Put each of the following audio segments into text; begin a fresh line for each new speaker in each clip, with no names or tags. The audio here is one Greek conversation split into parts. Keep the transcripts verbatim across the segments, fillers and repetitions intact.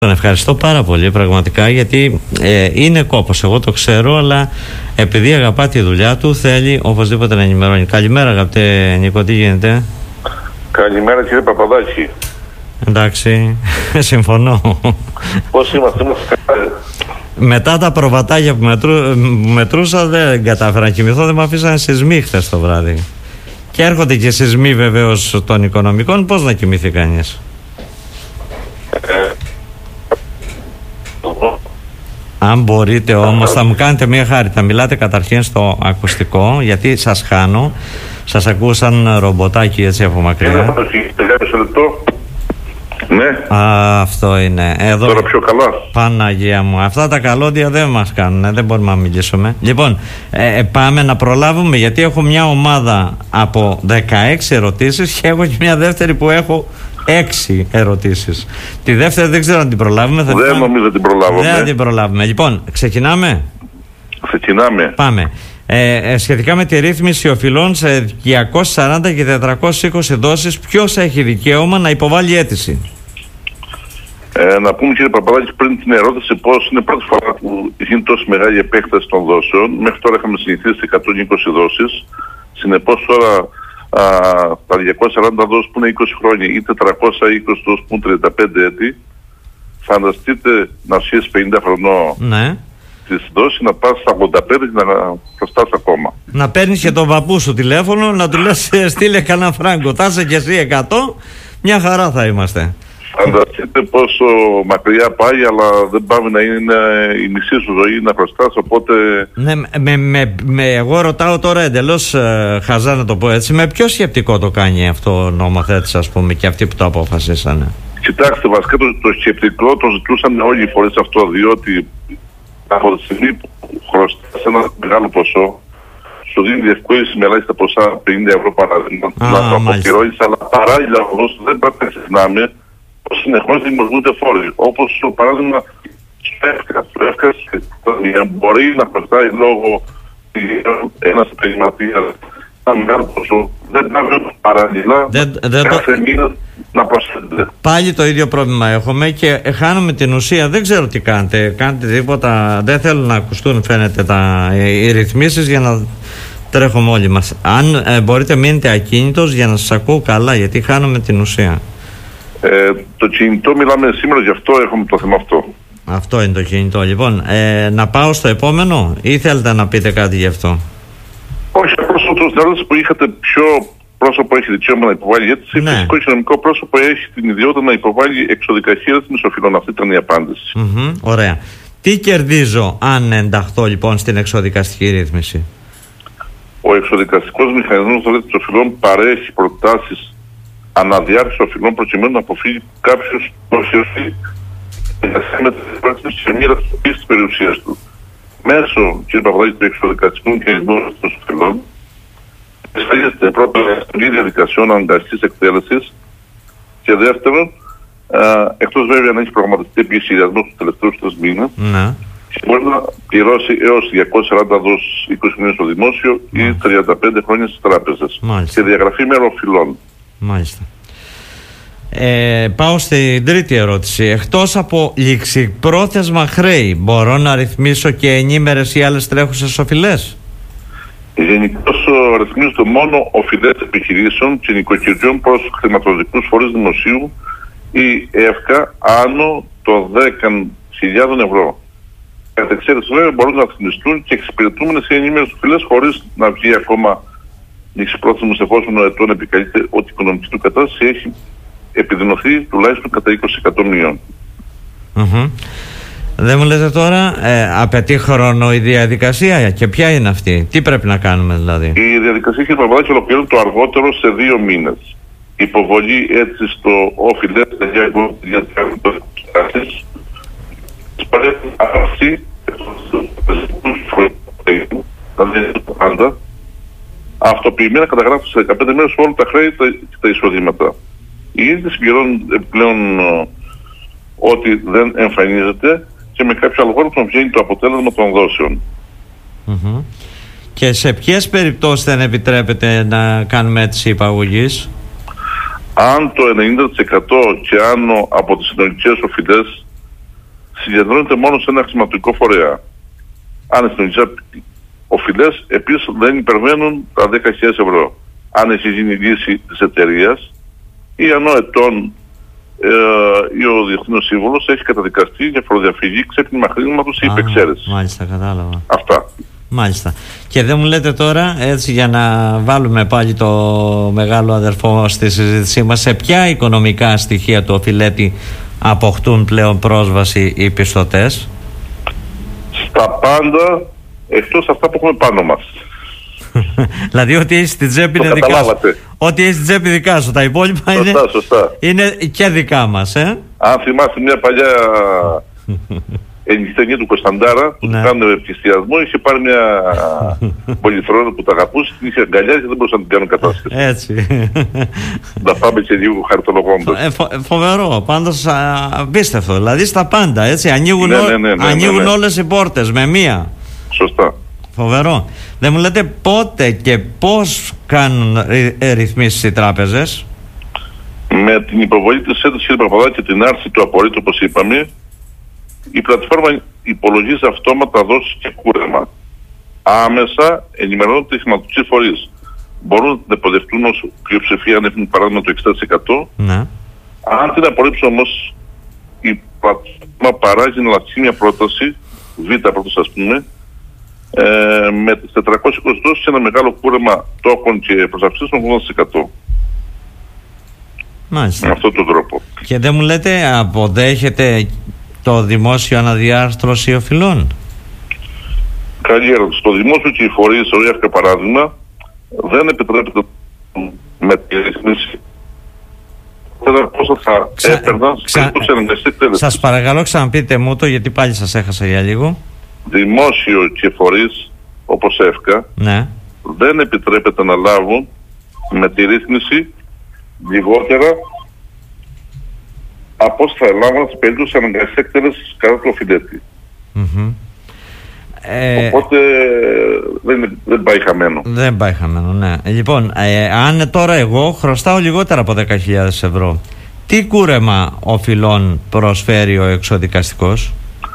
Τον ευχαριστώ πάρα πολύ πραγματικά, γιατί ε, είναι κόπος, εγώ το ξέρω, αλλά επειδή αγαπά τη δουλειά του θέλει οπωσδήποτε να ενημερώνει. Καλημέρα αγαπητέ Νίκο, τι γίνεται?
Καλημέρα κύριε Παπαδάκη.
Εντάξει, συμφωνώ.
Πώς είμαστε? είμαστε
Μετά τα προβατάκια που μετρού, μετρούσα δεν κατάφερα να κοιμηθώ, δεν με αφήσανε σεισμοί χθες το βράδυ. Και έρχονται και σεισμοί βεβαίως των οικονομικών, πώς να κοιμηθεί κανείς? Αν μπορείτε όμως, θα μου κάνετε μια χάρη. Θα μιλάτε καταρχήν στο ακουστικό, γιατί σας χάνω. Σας ακούω σαν ρομποτάκι έτσι από μακριά.
Ναι.
Α, αυτό είναι. Εδώ...
Τώρα πιο καλά.
Παναγία μου. Αυτά τα καλώδια δεν μας κάνουν. Δεν μπορούμε να μιλήσουμε. Λοιπόν, ε, πάμε να προλάβουμε, γιατί έχω μια ομάδα από δεκαέξι ερωτήσεις και έχω και μια δεύτερη που έχω έξι ερωτήσεις. Τη δεύτερη δεν ξέρω αν την προλάβουμε. Θα
δεν
την...
νομίζω την προλάβουμε.
Δεν θα την προλάβουμε. Λοιπόν, ξεκινάμε.
Ξεκινάμε.
Πάμε. Ε, ε, σχετικά με τη ρύθμιση οφειλών σε διακόσιες σαράντα και τετρακόσιες είκοσι δόσεις, ποιος έχει δικαίωμα να υποβάλει αίτηση?
Ε, να πούμε κύριε Παπαδάκη πριν την ερώτηση πως είναι πρώτη φορά που γίνει τόσο μεγάλη επέκταση των δόσεων. Μέχρι τώρα είχαμε συνηθίσει εκατόν είκοσι δόσεις. Συνεπώς τώρα α, τα διακόσιες σαράντα δόσεις που είναι είκοσι χρόνια ή τετρακόσιες είκοσι δόσεις που είναι τριάντα πέντε έτη, φανταστείτε να σχέσεις πενήντα χρονών.
Ναι.
Τις δώσεις να πας στα ογδόντα πέντε και να προστάς ακόμα.
Να παίρνεις και τον παππού σου τηλέφωνο, να του λες στείλε κανένα φράγκο. Θα είσαι και εσύ εκατό, μια χαρά θα είμαστε.
Φανταστείτε πόσο μακριά πάει, αλλά δεν πάμε να είναι η μισή σου ζωή να προστάς, οπότε...
Ναι, με, με, με, εγώ ρωτάω τώρα εντελώς ε, χαζά να το πω έτσι, με ποιο σκεπτικό το κάνει αυτό ο νομοθέτης, ας πούμε, και αυτοί που το αποφασίσανε?
Κοιτάξτε, βασικά το, το σκεπτικό το ζητούσαν όλοι οι φορές αυτό, διότι από τη στιγμή που χρωστάς ένα μεγάλο ποσό, σου δίνει διευκόλυνση με ελάχιστα ποσά πενήντα ευρώ παράδειγμα, να το αποπληρώνεις, αλλά παράλληλα όμως δεν πρέπει να ξεχνάμε πως συνεχώς δημιουργούνται φόροι. Όπως το παράδειγμα στο ΕΦΚΑ. Το ΕΦΚΑ μπορεί να χρωστάει λόγω ένας επαγγελματίας ένα μεγάλο ποσό, δεν πρέπει παράλληλα
δεν, δεν
κάθε
το...
μήνα να προσθέτει.
Πάλι το ίδιο πρόβλημα έχουμε και χάνουμε την ουσία. Δεν ξέρω τι κάνετε. Κάνετε τίποτα? Δεν θέλουν να ακουστούν, φαίνεται, τα, οι ρυθμίσεις για να τρέχουμε όλοι μας. Αν ε, μπορείτε μείνετε ακίνητος για να σας ακούω καλά, γιατί χάνουμε την ουσία.
Ε, το κινητό μιλάμε σήμερα, γι' αυτό έχουμε το θέμα αυτό.
Αυτό είναι το κινητό. Λοιπόν, ε, να πάω στο επόμενο ή θέλετε να πείτε κάτι γι' αυτό?
Όχι, απλώς το ερώτηση που είχατε, ποιο πρόσωπο έχει δικαίωμα να υποβάλει αίτηση,
ναι.
Φυσικό οικονομικό πρόσωπο έχει την ιδιότητα να υποβάλει εξωδικασία ρύθμιση οφειλών. Αυτή ήταν η απάντηση.
Mm-hmm, ωραία. Τι κερδίζω αν ενταχθώ λοιπόν στην εξωδικαστική ρύθμιση?
Ο εξωδικαστικός μηχανισμός ρύθμισης οφειλών παρέχει προτάσεις αναδιάρθρωσης οφειλών προκειμένου να αποφύγει κάποιος προσιωθεί σε μια ρευστοποίηση της περιουσίας του. Μέσω, κύριε Παπαδάκη, του εξωδικαστικού μηχανισμού ρύθμισης οφειλών εξασφαλίζεται πρώτα η διαδικασιών αναγκαστικής εκτέλεσης και δεύτερον, εκτός βέβαια να έχει προγραμματιστεί επιχειριασμό στους τελευταίους τρεις μήνες,
ναι.
μπορεί να πληρώσει έως διακόσιες σαράντα δόσεις είκοσι μήνες στο δημόσιο ναι. ή τριάντα πέντε χρόνια στις τράπεζες.
Μάλιστα.
Και διαγραφή μεροφυλών.
Μάλιστα. Ε, πάω στην τρίτη ερώτηση. Εκτός από ληξιπρόθεσμα χρέη, μπορώ να ρυθμίσω και ενήμερες ή άλλες τρέχουσες οφειλές?
Γενικώς ρυθμίζονται μόνο οφειλές επιχειρήσεων και νοικοκυριών προς χρηματοδοτικούς φορείς δημοσίου ή ΕΦΚΑ άνω των δέκα χιλιάδες ευρώ. Κατά εξαίρεση βέβαια μπορούν να ρυθμιστούν και εξυπηρετούμενες ή ενήμερες οφειλές χωρίς να βγει ακόμα ληξιπρόθεσμος, εφόσον ο ετών επικαλείται ότι η οικονομική του κατάσταση έχει επιδεινωθεί τουλάχιστον κατά είκοσι εκατομμυρίων.
Mm-hmm. Δεν μου λέτε τώρα, ε, απαιτεί χρόνο η διαδικασία και ποια είναι αυτή? Τι πρέπει να κάνουμε δηλαδή?
Η διαδικασία, κύριε Παπαδάκη, ολοκληρώνεται το αργότερο σε δύο μήνες. Υποβολή έτσι στο οφειλές για διαδικασίες παρέχει αυτή πάντα αυτοποιημένα καταγράφει σε δεκαπέντε μέρες όλα τα χρέη και τα εισοδήματα. Οι ίδιοι συμπληρώνουν πλέον ότι δεν εμφανίζεται και με κάποιο αλγόριθμο βγαίνει το αποτέλεσμα των δόσεων.
Mm-hmm. Και σε ποιες περιπτώσεις δεν επιτρέπεται να κάνουμε αίτηση υπαγωγής?
Αν το ενενήντα τοις εκατό και άνω από τις συνολικές οφειλές συγκεντρώνεται μόνο σε ένα χρηματικό φορέα. Αν στην ουσία οφειλές επίσης δεν υπερβαίνουν τα δέκα χιλιάδες ευρώ. Αν έχει γίνει λύση της εταιρείας ή αν ο ετών ε, ή ο διεθνής σύμβολος έχει καταδικαστεί για φοροδιαφυγή, ξέπλυμα χρήματος ή υπεξαίρεση.
Μάλιστα, κατάλαβα.
Αυτά.
Μάλιστα. Και δεν μου λέτε τώρα, έτσι για να βάλουμε πάλι το μεγάλο αδερφό στη συζήτησή μας, σε ποια οικονομικά στοιχεία του οφειλέτη αποκτούν πλέον πρόσβαση οι πιστωτές?
Στα πάντα, εκτός αυτά που έχουμε πάνω μας.
Δηλαδή ό,τι έχει στην τσέπη είναι δικά σου. Ό,τι έχει στην τσέπη δικά σου. Τα υπόλοιπα
σωστά,
είναι,
σωστά.
είναι και δικά μας, ε?
Αν θυμάστε μια παλιά ταινία του Κωνσταντάρα που
ναι.
του κάνουν ευτυχισμό, είχε πάρει μια πολυθρόνα που τα αγαπούσε, την είχε αγκαλιάσει και δεν μπορούσαν να την κάνουν κατάσταση.
Έτσι.
Να πάμε και λίγο χαρτολογώντας.
Ε, φο, φοβερό, πάντως απίστευτο. Δηλαδή στα πάντα, έτσι. Ανοίγουν,
ναι, ναι, ναι, ναι,
ανοίγουν
ναι, ναι.
όλες οι πόρτες με μία.
Σωστά.
Φοβερό. Δεν μου λέτε πότε και πώς κάνουν ρυ, ρυθμίσεις οι τράπεζες?
Με την υποβολή της έντασης, κύριε Παπαδάκη, και την άρση του απορρίτου, όπως είπαμε, η πλατφόρμα υπολογίζει αυτόματα δόσεις και κούρεμα. Άμεσα ενημερώνονται οι χρηματοδοτικοί φορείς. Μπορούν να την αποδεχτούν ως πλειοψηφία αν έχουν παράδειγμα το εξήντα τοις εκατό.
Ναι.
Αν την απορρίψουν όμως, η πλατφόρμα παράγει εναλλακτική μια πρόταση, β' πρόταση ας πούμε, ε, με τις τετρακόσιες είκοσι δόσεις και ένα μεγάλο κούρεμα τόκων και προσαυξήσεων ογδόντα τοις εκατό.
Μάλιστα.
Με αυτόν τον τρόπο.
Και δεν μου λέτε, αποδέχεται το δημόσιο αναδιάρθρωση οφειλών?
Καλή ερώτηση. Το δημόσιο και οι φορείς, για παράδειγμα, δεν επιτρέπεται με τη ρύθμιση. Πόσα θα
Ξα...
έπαιρναν
Ξα... Σας παρακαλώ ξαναπείτε μου το, γιατί πάλι σας έχασα για λίγο.
Δημόσιο και φορείς, όπως ΕΦΚΑ,
ναι.
δεν επιτρέπεται να λάβουν με τη ρύθμιση λιγότερα από όσο θα ελάβουν στις περίπτωσης αναγκαστικής εκτέλεσης κατά του οφειλέτη.
Mm-hmm. Ε...
Οπότε δεν, δεν πάει χαμένο.
Δεν πάει χαμένο, ναι. Λοιπόν, ε, αν τώρα εγώ χρωστάω λιγότερα από δέκα χιλιάδες ευρώ, τι κούρεμα οφειλών προσφέρει ο εξοδικαστικός?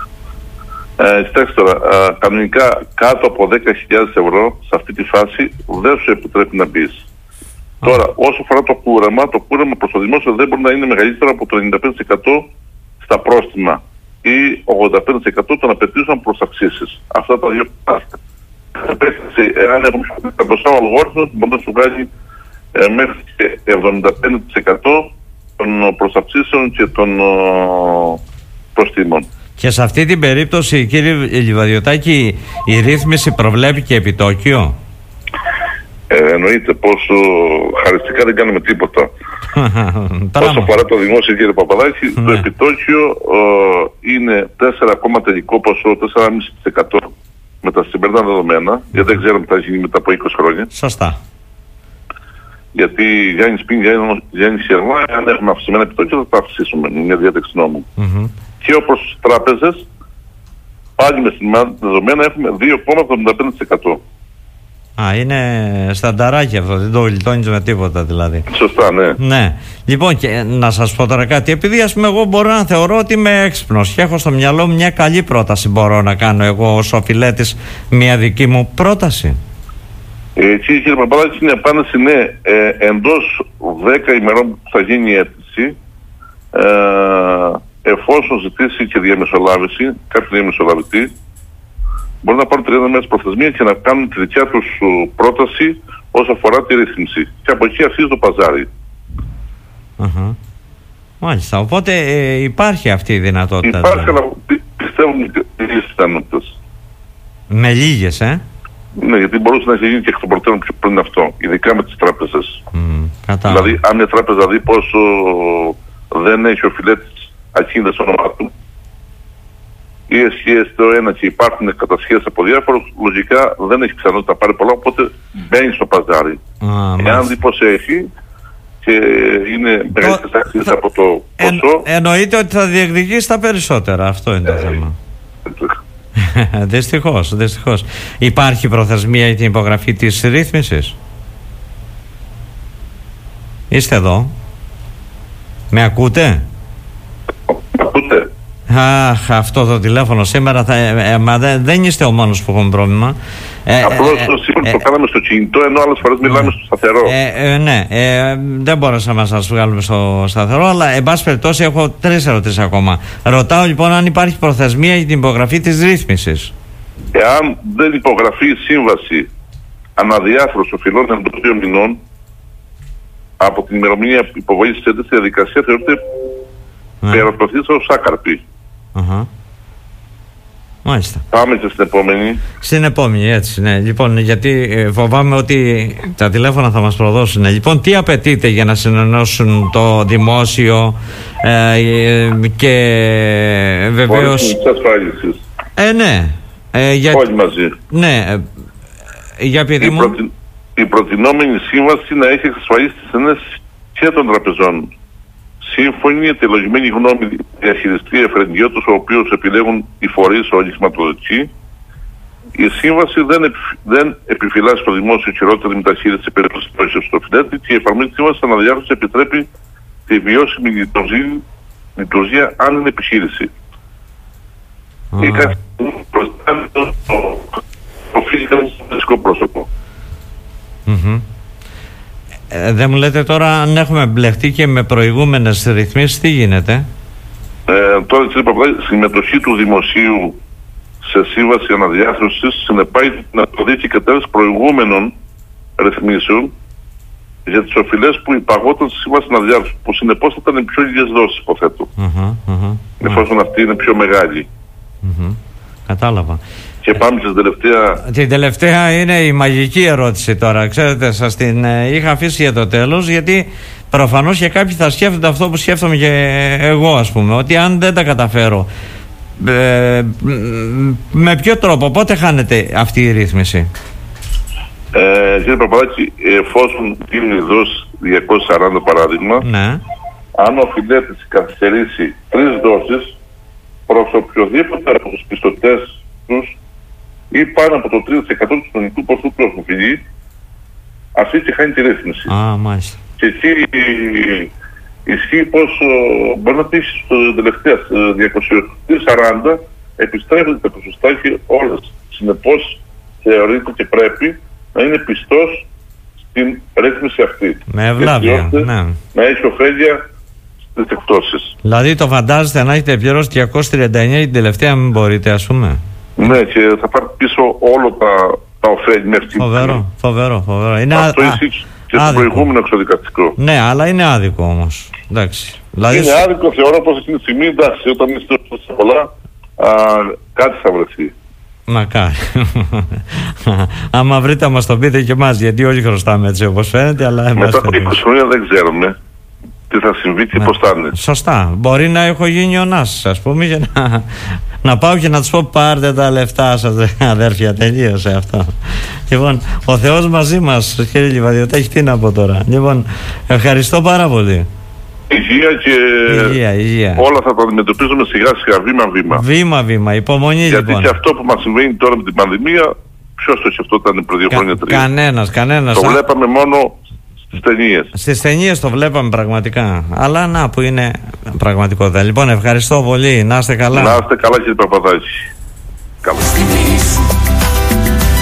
Ε, κοιτάξτε τώρα, ε, κανονικά κάτω από δέκα χιλιάδες ευρώ σε αυτή τη φάση δεν σου επιτρέπει να μπεις. Τώρα, όσο αφορά το κούρεμα, το κούρεμα προς το δημόσιο δεν μπορεί να είναι μεγαλύτερο από το ενενήντα πέντε τοις εκατό στα πρόστιμα ή ογδόντα πέντε τοις εκατό των απαιτήσεων προς αυξήσεις. Αυτά τα δύο πράγματα. Εάν έχουμε τα ποσά ο αλγόριθμος, μπορεί να σου βγάλει ε, μέχρι και εβδομήντα πέντε τοις εκατό των προσαυξήσεων και των ε, προστίμων.
Και σε αυτή την περίπτωση, κύριε Λιβαδιωτάκη, η ρύθμιση προβλέπει και επιτόκιο?
Ε, εννοείται πως χαριστικά δεν κάνουμε τίποτα. Όσο αφορά το δημόσιο, κύριε Παπαδάκη, το επιτόκιο ε, είναι τέσσερα ακόμα τελικό ποσό, τέσσερα κόμμα πέντε τοις εκατό με τα σημερινά δεδομένα, γιατί δεν ξέρουμε τι θα γίνει μετά από είκοσι χρόνια.
Σωστά.
Γιατί Γιάννη Σπίν, Γιάννη Σιερμά, αν έχουμε αυξημένα επιτόκια, θα τα αυξήσουμε με μια διάταξη νόμου. Mm-hmm. Και όπως στις τράπεζες, πάλι με σημερινά δεδομένα έχουμε δύο κόμμα εβδομήντα πέντε τοις εκατό.
Α, είναι στανταράκι αυτό, δεν το γλιτώνεις με τίποτα δηλαδή.
Σωστά, ναι.
Ναι. Λοιπόν, και να σας πω τώρα κάτι, επειδή ας πούμε εγώ μπορώ να θεωρώ ότι είμαι έξυπνος και έχω στο μυαλό μου μια καλή πρόταση, μπορώ να κάνω εγώ ως οφειλέτης μια δική μου πρόταση?
Ε, κύριε Παπαδάκη, είναι η απάντηση ναι, ε, εντός δέκα ημερών που θα γίνει η αίτηση, ε, εφόσον ζητήσει και διαμεσολάβηση, κάποιο διαμεσολαβητή, μπορεί να πάρουν τριάντα μέρες προθεσμία και να κάνουν τη δικιά τους πρόταση όσο αφορά τη ρύθμιση. Και από εκεί αρχίζει το παζάρι.
Uh-huh. Μάλιστα. Οπότε ε, υπάρχει αυτή η δυνατότητα.
Υπάρχει, αλλά πιστεύω με λίγες πιθανότητες.
Με λίγες, ε?
Ναι, γιατί μπορούσε να έχει γίνει και εκ των προτέρων πιο πριν αυτό, ειδικά με τις τράπεζες.
Mm,
δηλαδή, αν μια τράπεζα δει πόσο δεν έχει οφειλέτης ακίνητα στο όνομά του, ή εσχέες το ένα και υπάρχουν κατασχέσεις από διάφορους, λογικά δεν έχει πιθανότητα να πάρει πολλά, οπότε μπαίνει στο παζάρι. Ah, Εάν δει πως έχει και είναι μεγαλύτερες αξίες από το ποσό...
Εν, εννοείται ότι θα διεκδικήσει τα περισσότερα, αυτό είναι το ε, θέμα. Ε, δυστυχώς, δυστυχώς. Υπάρχει προθεσμία για την υπογραφή της ρύθμισης? Είστε εδώ? Με ακούτε?
Ακούτε.
Αχ, αυτό το τηλέφωνο σήμερα θα, ε, ε, μα δε, δεν είστε ο μόνος που έχουμε πρόβλημα.
Ε, Απλώς ε, το σήμερα ε, το κάναμε στο κινητό, ενώ άλλες φορές μιλάμε ε, στο σταθερό.
Ε, ε, ναι, ε, δεν μπορέσαμε να σας βγάλουμε στο σταθερό, αλλά εν πάση περιπτώσει έχω τρεις ερωτήσεις ακόμα. Ρωτάω λοιπόν αν υπάρχει προθεσμία για την υπογραφή της ρύθμισης.
Εάν δεν υπογραφεί η σύμβαση αναδιάφρωση οφειλών εντός δύο μηνών από την ημερομηνία υποβολής της έντασης, η διαδικασία θεωρείται ναι. περασπαθής ως άκαρπη.
Uh-huh. Μάλιστα.
Πάμε και στην επόμενη.
Στην επόμενη, έτσι, ναι. Λοιπόν, γιατί φοβάμαι ότι τα τηλέφωνα θα μας προδώσουν. Λοιπόν, τι απαιτείται για να συνενώσουν το δημόσιο ε, και βεβαίως... Ε, ναι. Ε, για...
Όλοι μαζί.
Ναι. Ε, για παιδί μου...
Η, προτι... η προτινόμενη σύμβαση να έχει εξασφαλίσει τις ενέσεις και των τραπεζών. Σύμφωνη, αιτιολογημένη γνώμη διαχειριστή εφρεντιώτος, ο οποίος επιλέγουν οι φορείς όλοι χρηματοδοτικοί. Η σύμβαση δεν, επι, δεν επιφυλάσσει στο δημόσιο χειρότερη μεταχείριση σε περίπτωση πτώσεως στο οφειλέτη και η εφαρμογή της σύμβασης αναδιάρθρωση επιτρέπει τη βιώσιμη λειτουργία αν είναι επιχείρηση.
Mm.
Ή κάτι προστάμει το οφείλει κανείς στο φυσικό πρόσωπο.
Mm-hmm. Ε, δεν μου λέτε τώρα αν έχουμε μπλεχτεί και με προηγούμενες ρυθμίσεις, τι γίνεται?
Ε, τώρα κύριε Παπαδάκη, συμμετοχή του δημοσίου σε σύμβαση αναδιάρθρωσης συνεπάγει την αποδείξη κατάρρευση προηγούμενων ρυθμίσεων για τις οφειλές που υπαγόταν στη σύμβαση αναδιάρθρωσης, που συνεπώς θα ήταν πιο λίγες δόσεις, υποθέτω. Uh-huh, uh-huh, εφόσον uh-huh. αυτή είναι πιο μεγάλη.
Uh-huh. Κατάλαβα.
Και πάμε στην τελευταία.
Την τελευταία είναι η μαγική ερώτηση τώρα. Ξέρετε, σας την ε, είχα αφήσει για το τέλος, γιατί προφανώς και κάποιοι θα σκέφτονται αυτό που σκέφτομαι και εγώ, ας πούμε, ότι αν δεν τα καταφέρω, ε, με ποιο τρόπο, πότε χάνεται αυτή η ρύθμιση?
Ε, κύριε Παπαδάκη, εφόσον είναι η δόση διακόσια σαράντα παράδειγμα,
ναι.
αν ο οφειλέτης καθυστερήσει τρεις δόσεις προς οποιοδήποτε από τους πιστωτές τους ή πάνω από το τρία τοις εκατό του συνολικού ποσού του οφειλή, αυτή και χάνει τη ρύθμιση.
Α, μάλιστα.
Και εκεί ισχύει πως μπορεί να τύχει στο τελευταία διακόσια σαράντα επιστρέφεται τα ποσοστά και όλες. Συνεπώς θεωρείται και πρέπει να είναι πιστός στην ρύθμιση αυτή.
Με ευλάβεια, ναι.
Να έχει ωφέλεια στις εκπτώσεις.
Δηλαδή το φαντάζεστε να έχετε πληρώσει διακόσια τριάντα εννιά την τελευταία, μην μπορείτε, ας πούμε.
Ναι, και θα πάρει πίσω όλο τα, τα ωφέλη μέχρι την
Φοβερό, φοβερό, φοβερό. Είναι
αυτό ισχύει και στο προηγούμενο εξοδικαστικό.
Ναι, αλλά είναι άδικο όμως. Εντάξει. Δηλαδή...
Είναι άδικο, θεωρώ πως εκείνη τη στιγμή, εντάξει, όταν είστε τόσο πολλά, α, κάτι θα βρεθεί.
Μακάρι. Άμα βρείτε, μας το πείτε και εμάς, γιατί όλοι χρωστάμε έτσι όπως φαίνεται. Αλλά
μετά από είκοσι χρόνια δεν ξέρουμε τι θα συμβεί και ναι. πώς θα είναι.
Σωστά. Μπορεί να έχω γίνει ο Νάσης, ας πούμε, για να, να πάω και να τους πω πάρτε τα λεφτά σας, αδέρφια, τελείωσε αυτό. Λοιπόν, ο Θεός μαζί μας, κύριε Λιβαδιωτάκη, τι να πω τώρα. Λοιπόν, ευχαριστώ πάρα πολύ.
Υγεία και
υγεία, υγεία.
όλα θα τα αντιμετωπίζουμε σιγά σιγά, βήμα-βήμα.
Βήμα-βήμα, υπομονή.
Γιατί
λοιπόν.
Και αυτό που μας συμβαίνει τώρα με την πανδημία, ποιος το σκεφτόταν πριν δύο
Κα,
χρόνια, τρία.
Κανένας, κανένας.
Το α... βλέπαμε μόνο στις ταινίες. Στις
ταινίες το βλέπαμε πραγματικά. Αλλά να που είναι πραγματικότητα. Λοιπόν, ευχαριστώ πολύ. Να είστε καλά.
Να είστε καλά, κύριε Παπαδάκη. Καλά.